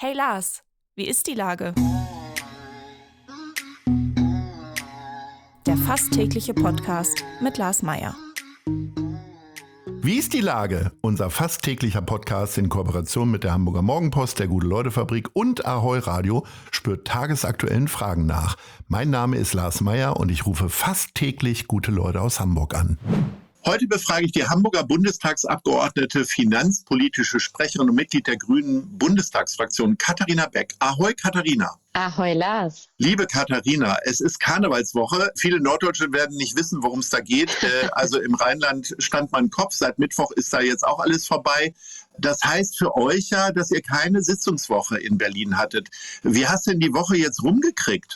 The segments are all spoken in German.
Hey Lars, wie ist die Lage? Der fast tägliche Podcast mit Lars Meyer. Wie ist die Lage? Unser fast täglicher Podcast in Kooperation mit der Hamburger Morgenpost, der Gute-Leute-Fabrik und Ahoi Radio spürt tagesaktuellen Fragen nach. Mein Name ist Lars Meyer und ich rufe fast täglich gute Leute aus Hamburg an. Heute befrage ich die Hamburger Bundestagsabgeordnete, finanzpolitische Sprecherin und Mitglied der Grünen Bundestagsfraktion Katharina Beck. Ahoi Katharina. Ahoi Lars. Liebe Katharina, es ist Karnevalswoche. Viele Norddeutsche werden nicht wissen, worum es da geht. Also im Rheinland stand man Kopf. Seit Mittwoch ist da jetzt auch alles vorbei. Das heißt für euch ja, dass ihr keine Sitzungswoche in Berlin hattet. Wie hast du denn die Woche jetzt rumgekriegt?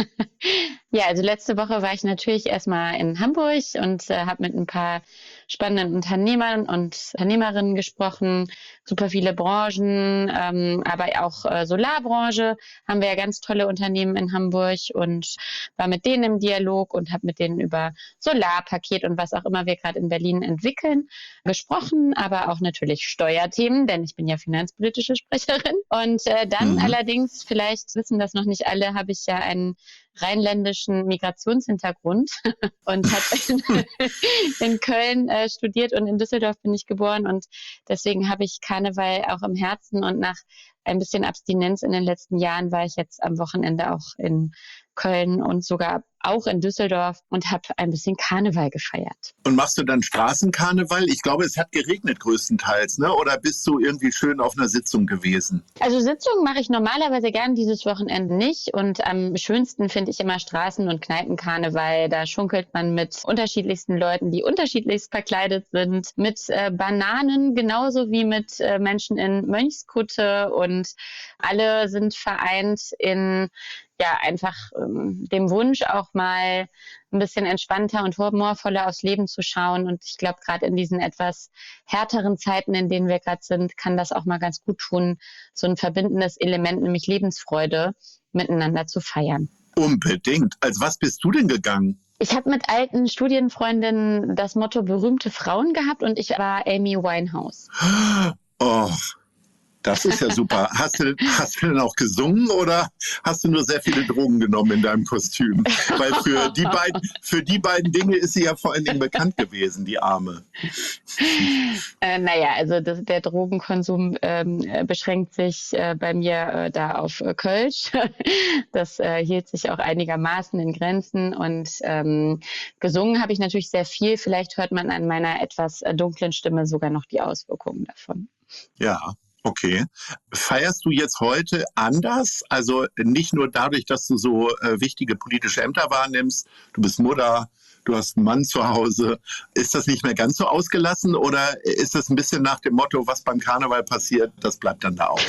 Ja, also letzte Woche war ich natürlich erstmal in Hamburg und habe mit ein paar spannenden Unternehmern und Unternehmerinnen gesprochen. Super viele Branchen, aber auch Solarbranche haben wir ja ganz tolle Unternehmen in Hamburg und war mit denen im Dialog und habe mit denen über Solarpaket und was auch immer wir gerade in Berlin entwickeln gesprochen, aber auch natürlich Steuerthemen, denn ich bin ja finanzpolitische Sprecherin. Und dann allerdings, vielleicht wissen das noch nicht alle, habe ich ja einen rheinländischen Migrationshintergrund und habe in Köln studiert und in Düsseldorf bin ich geboren und deswegen habe ich Karneval auch im Herzen und nach ein bisschen Abstinenz in den letzten Jahren war ich jetzt am Wochenende auch in Köln und sogar auch in Düsseldorf und habe ein bisschen Karneval gefeiert. Und machst du dann Straßenkarneval? Ich glaube, es hat geregnet größtenteils, ne? Oder bist du irgendwie schön auf einer Sitzung gewesen? Also Sitzungen mache ich normalerweise gern dieses Wochenende nicht und am schönsten finde ich immer Straßen- und Kneipenkarneval. Da schunkelt man mit unterschiedlichsten Leuten, die unterschiedlichst verkleidet sind, mit Bananen genauso wie mit Menschen in Mönchskutte und alle sind vereint in einfach dem Wunsch auch mal ein bisschen entspannter und humorvoller aufs Leben zu schauen. Und ich glaube, gerade in diesen etwas härteren Zeiten, in denen wir gerade sind, kann das auch mal ganz gut tun, so ein verbindendes Element, nämlich Lebensfreude, miteinander zu feiern. Unbedingt. Als was bist du denn gegangen? Ich habe mit alten Studienfreundinnen das Motto berühmte Frauen gehabt und ich war Amy Winehouse. Oh, das ist ja super. Hast du denn auch gesungen oder hast du nur sehr viele Drogen genommen in deinem Kostüm? Weil für die beiden Dinge ist sie ja vor allen Dingen bekannt gewesen, die Arme. Also der Drogenkonsum beschränkt sich bei mir da auf Kölsch. Das hielt sich auch einigermaßen in Grenzen und gesungen habe ich natürlich sehr viel. Vielleicht hört man an meiner etwas dunklen Stimme sogar noch die Auswirkungen davon. Ja. Okay. Feierst du jetzt heute anders? Also nicht nur dadurch, dass du so wichtige politische Ämter wahrnimmst, du bist Mutter, du hast einen Mann zu Hause. Ist das nicht mehr ganz so ausgelassen oder ist das ein bisschen nach dem Motto, was beim Karneval passiert, das bleibt dann da auch?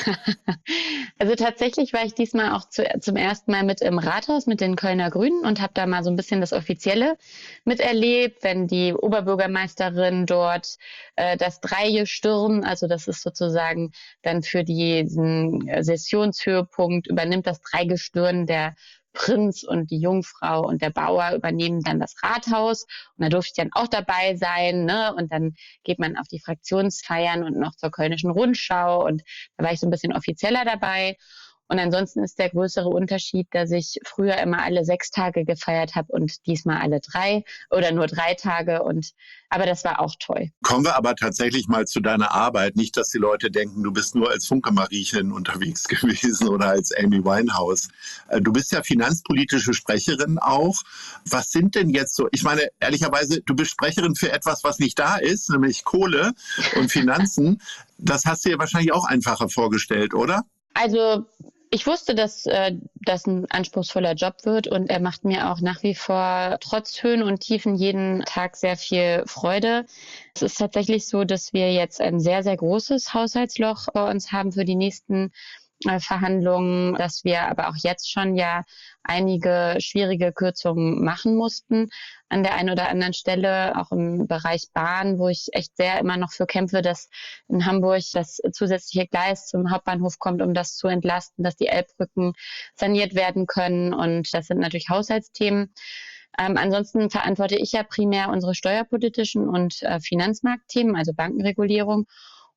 Also tatsächlich war ich diesmal auch zum ersten Mal mit im Rathaus mit den Kölner Grünen und habe da mal so ein bisschen das Offizielle miterlebt, wenn die Oberbürgermeisterin dort das Dreigestirn, also das ist sozusagen dann für diesen Sessionshöhepunkt, übernimmt das Dreigestirn der Prinz und die Jungfrau und der Bauer übernehmen dann das Rathaus und da durfte ich dann auch dabei sein, ne? Und dann geht man auf die Fraktionsfeiern und noch zur Kölnischen Rundschau und da war ich so ein bisschen offizieller dabei. Und ansonsten ist der größere Unterschied, dass ich früher immer alle 6 Tage gefeiert habe und diesmal alle 3 oder nur 3 Tage. Aber das war auch toll. Kommen wir aber tatsächlich mal zu deiner Arbeit. Nicht, dass die Leute denken, du bist nur als Funke-Mariechen unterwegs gewesen oder als Amy Winehouse. Du bist ja finanzpolitische Sprecherin auch. Was sind denn jetzt so, ich meine, ehrlicherweise, du bist Sprecherin für etwas, was nicht da ist, nämlich Kohle und Finanzen. Das hast du dir wahrscheinlich auch einfacher vorgestellt, oder? Also ich wusste, dass das ein anspruchsvoller Job wird und er macht mir auch nach wie vor trotz Höhen und Tiefen jeden Tag sehr viel Freude. Es ist tatsächlich so, dass wir jetzt ein sehr, sehr großes Haushaltsloch bei uns haben für die nächsten Verhandlungen, dass wir aber auch jetzt schon ja einige schwierige Kürzungen machen mussten an der einen oder anderen Stelle, auch im Bereich Bahn, wo ich echt sehr immer noch für kämpfe, dass in Hamburg das zusätzliche Gleis zum Hauptbahnhof kommt, um das zu entlasten, dass die Elbbrücken saniert werden können. Und das sind natürlich Haushaltsthemen. Ansonsten verantworte ich ja primär unsere steuerpolitischen und Finanzmarktthemen, also Bankenregulierung.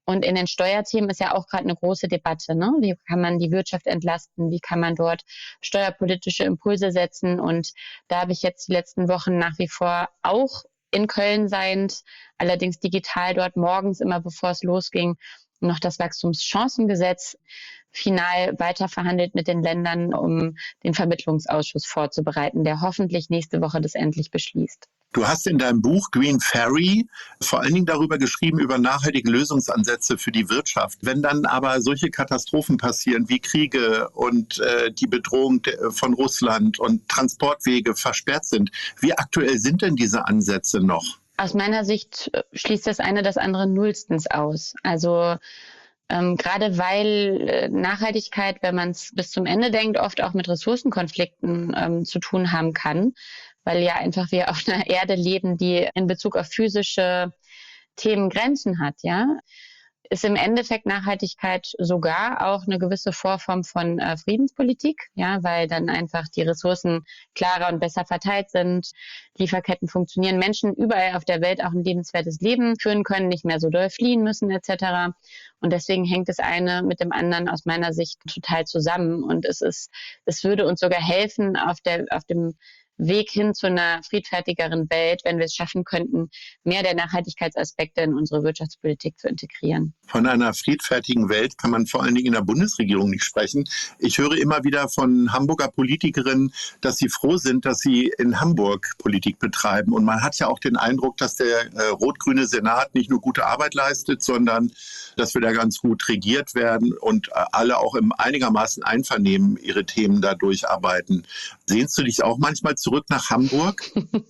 Und in den Steuerthemen ist ja auch gerade eine große Debatte, ne? Wie kann man die Wirtschaft entlasten? Wie kann man dort steuerpolitische Impulse setzen? Und da habe ich jetzt die letzten Wochen nach wie vor auch in Köln seiend, allerdings digital dort morgens immer, bevor es losging, noch das Wachstumschancengesetz final weiter verhandelt mit den Ländern, um den Vermittlungsausschuss vorzubereiten, der hoffentlich nächste Woche das endlich beschließt. Du hast in deinem Buch Green Ferry vor allen Dingen darüber geschrieben, über nachhaltige Lösungsansätze für die Wirtschaft. Wenn dann aber solche Katastrophen passieren wie Kriege und die Bedrohung von Russland und Transportwege versperrt sind, wie aktuell sind denn diese Ansätze noch? Aus meiner Sicht schließt das eine das andere nullstens aus. Also gerade weil Nachhaltigkeit, wenn man es bis zum Ende denkt, oft auch mit Ressourcenkonflikten zu tun haben kann, weil ja einfach wir auf einer Erde leben, die in Bezug auf physische Themen Grenzen hat, ja, ist im Endeffekt Nachhaltigkeit sogar auch eine gewisse Vorform von Friedenspolitik, ja, weil dann einfach die Ressourcen klarer und besser verteilt sind, Lieferketten funktionieren, Menschen überall auf der Welt auch ein lebenswertes Leben führen können, nicht mehr so doll fliehen müssen etc. Und deswegen hängt das eine mit dem anderen aus meiner Sicht total zusammen. Und es würde uns sogar helfen auf dem Weg hin zu einer friedfertigeren Welt, wenn wir es schaffen könnten, mehr der Nachhaltigkeitsaspekte in unsere Wirtschaftspolitik zu integrieren. Von einer friedfertigen Welt kann man vor allen Dingen in der Bundesregierung nicht sprechen. Ich höre immer wieder von Hamburger Politikerinnen, dass sie froh sind, dass sie in Hamburg Politik betreiben. Und man hat ja auch den Eindruck, dass der rot-grüne Senat nicht nur gute Arbeit leistet, sondern dass wir da ganz gut regiert werden und alle auch im einigermaßen Einvernehmen ihre Themen da durcharbeiten. Sehnst du dich auch manchmal zurück nach Hamburg?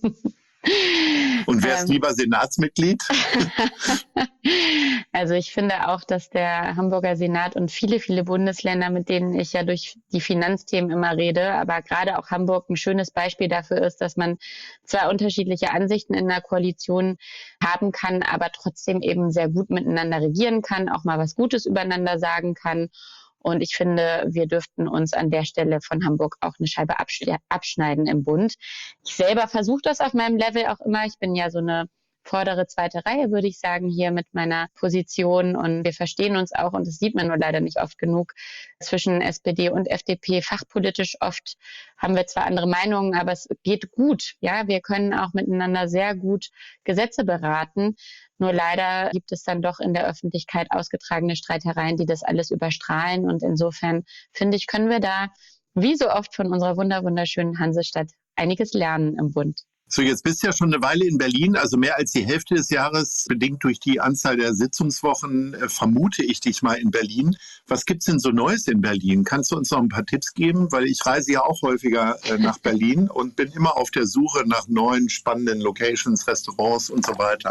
Und wärst lieber Senatsmitglied? Also ich finde auch, dass der Hamburger Senat und viele, viele Bundesländer, mit denen ich ja durch die Finanzthemen immer rede, aber gerade auch Hamburg ein schönes Beispiel dafür ist, dass man zwar unterschiedliche Ansichten in der Koalition haben kann, aber trotzdem eben sehr gut miteinander regieren kann, auch mal was Gutes übereinander sagen kann. Und ich finde, wir dürften uns an der Stelle von Hamburg auch eine Scheibe abschneiden im Bund. Ich selber versuche das auf meinem Level auch immer. Ich bin ja so eine vordere zweite Reihe, würde ich sagen, hier mit meiner Position. Und wir verstehen uns auch, und das sieht man nur leider nicht oft genug, zwischen SPD und FDP. Fachpolitisch oft haben wir zwar andere Meinungen, aber es geht gut. Ja, wir können auch miteinander sehr gut Gesetze beraten. Nur leider gibt es dann doch in der Öffentlichkeit ausgetragene Streitereien, die das alles überstrahlen. Und insofern, finde ich, können wir da, wie so oft von unserer wunderschönen Hansestadt, einiges lernen im Bund. So, jetzt bist du ja schon eine Weile in Berlin, also mehr als die Hälfte des Jahres, bedingt durch die Anzahl der Sitzungswochen, vermute ich dich mal in Berlin. Was gibt's denn so Neues in Berlin? Kannst du uns noch ein paar Tipps geben? Weil ich reise ja auch häufiger nach Berlin und bin immer auf der Suche nach neuen, spannenden Locations, Restaurants und so weiter.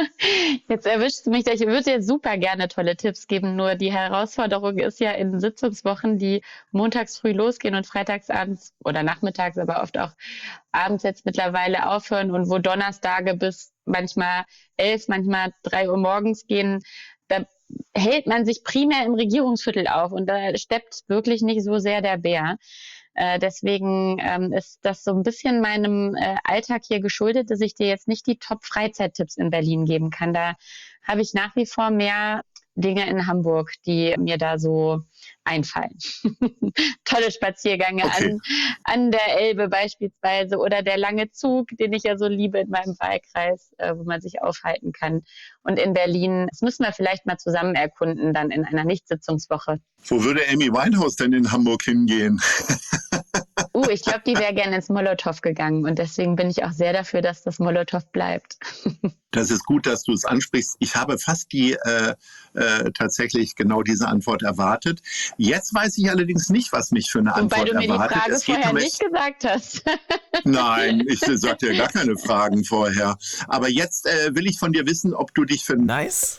Jetzt erwischst du mich, ich würde dir super gerne tolle Tipps geben, nur die Herausforderung ist ja in Sitzungswochen, die montags früh losgehen und freitags abends oder nachmittags, aber oft auch abends jetzt mittlerweile aufhören und wo Donnerstage bis manchmal 11, manchmal 3 Uhr morgens gehen, da hält man sich primär im Regierungsviertel auf und da steppt wirklich nicht so sehr der Bär. Deswegen ist das so ein bisschen meinem Alltag hier geschuldet, dass ich dir jetzt nicht die Top-Freizeittipps in Berlin geben kann. Da habe ich nach wie vor mehr Dinge in Hamburg, die mir da so einfallen. Tolle Spaziergänge an der Elbe beispielsweise oder der lange Zug, den ich ja so liebe in meinem Wahlkreis, wo man sich aufhalten kann. Und in Berlin, das müssen wir vielleicht mal zusammen erkunden, dann in einer Nichtsitzungswoche. Wo würde Amy Winehouse denn in Hamburg hingehen? Ich glaube, die wäre gerne ins Molotow gegangen und deswegen bin ich auch sehr dafür, dass das Molotow bleibt. Das ist gut, dass du es ansprichst. Ich habe fast tatsächlich genau diese Antwort erwartet. Jetzt weiß ich allerdings nicht, was mich für eine Antwort erwartet. Wobei du mir die Frage vorher nicht gesagt hast. Nein, ich sagte ja gar keine Fragen vorher. Aber jetzt will ich von dir wissen, ob du dich für nice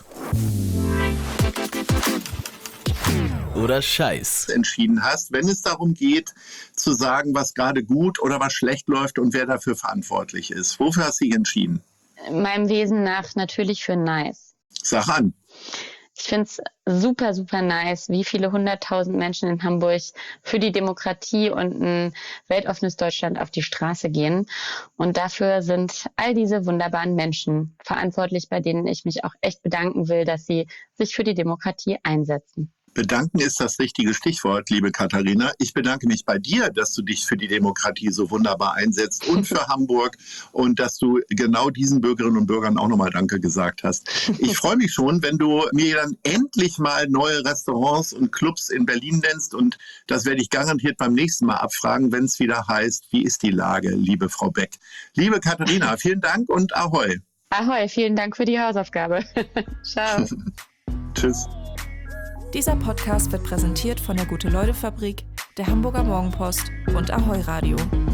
oder Scheiß entschieden hast, wenn es darum geht, zu sagen, was gerade gut oder was schlecht läuft und wer dafür verantwortlich ist. Wofür hast du dich entschieden? Meinem Wesen nach natürlich für nice. Sag an. Ich finde es super, super nice, wie viele 100.000 Menschen in Hamburg für die Demokratie und ein weltoffenes Deutschland auf die Straße gehen. Und dafür sind all diese wunderbaren Menschen verantwortlich, bei denen ich mich auch echt bedanken will, dass sie sich für die Demokratie einsetzen. Bedanken ist das richtige Stichwort, liebe Katharina. Ich bedanke mich bei dir, dass du dich für die Demokratie so wunderbar einsetzt und für Hamburg und dass du genau diesen Bürgerinnen und Bürgern auch nochmal Danke gesagt hast. Ich freue mich schon, wenn du mir dann endlich mal neue Restaurants und Clubs in Berlin nennst und das werde ich garantiert beim nächsten Mal abfragen, wenn es wieder heißt, wie ist die Lage, liebe Frau Beck. Liebe Katharina, vielen Dank und Ahoi. Ahoi, vielen Dank für die Hausaufgabe. Ciao. Tschüss. Dieser Podcast wird präsentiert von der Gute-Leute-Fabrik, der Hamburger Morgenpost und Ahoi Radio.